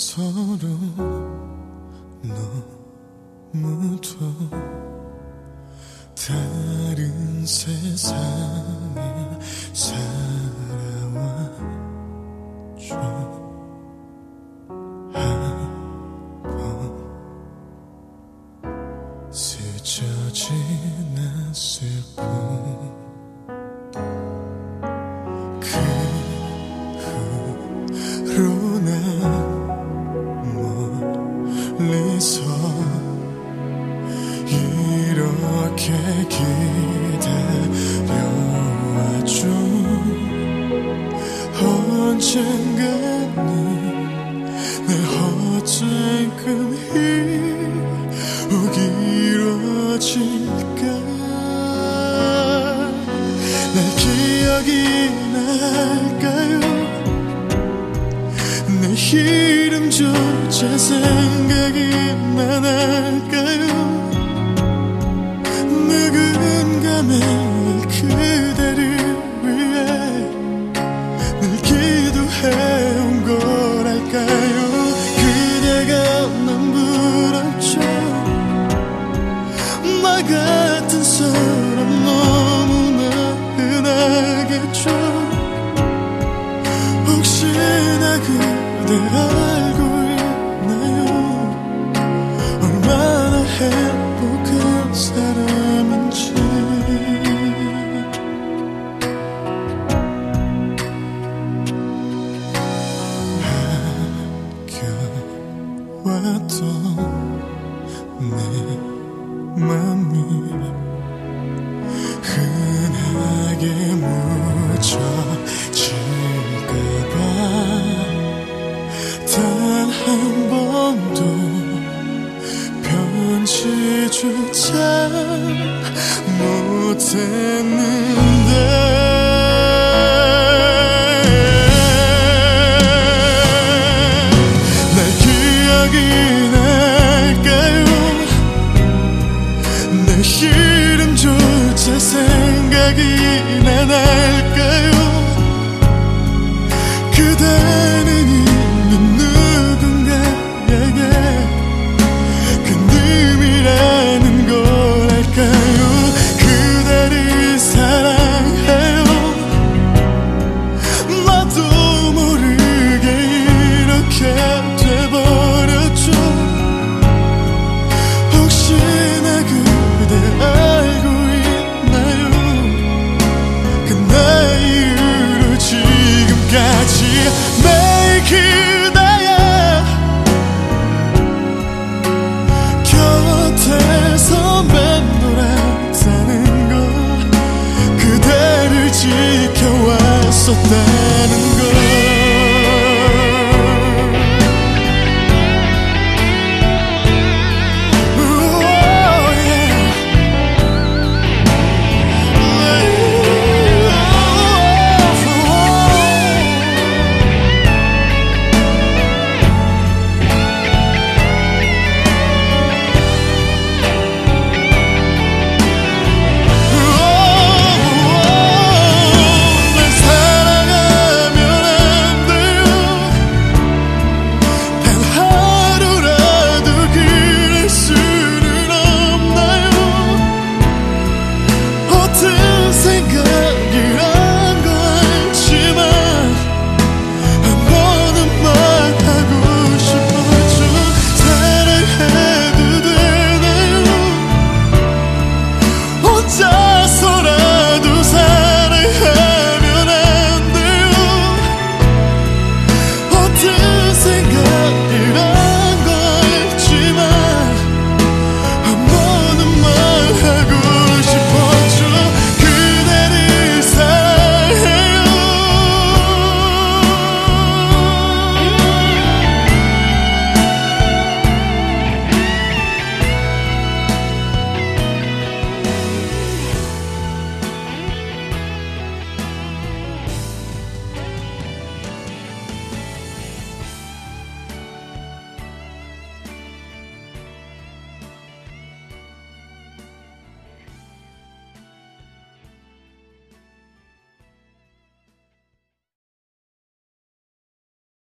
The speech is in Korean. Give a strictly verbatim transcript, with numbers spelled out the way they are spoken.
서로 너무도 다른 세상에 살아왔죠. 한번 스쳐 지났을 뿐 그 후로 난 멀리서 이렇게 기다려왔죠. 언젠가는 내 헛된 꿈이 꼭 이루어질까. 내 기억이 날까요? 내 이름조차 생각이 나날까요? 누군가 매일 그대를 위해 늘 기도해온 거랄까요? 그대가 너무 부럽죠. 나 같은 사람 너무나 흔하겠죠. 혹시나 그대 알고 있나요? 얼마나 행복한 사람인지. 아껴왔던 내 맘이 흔하게 묻혀질까봐 단 한 번도 편지조차 못했는데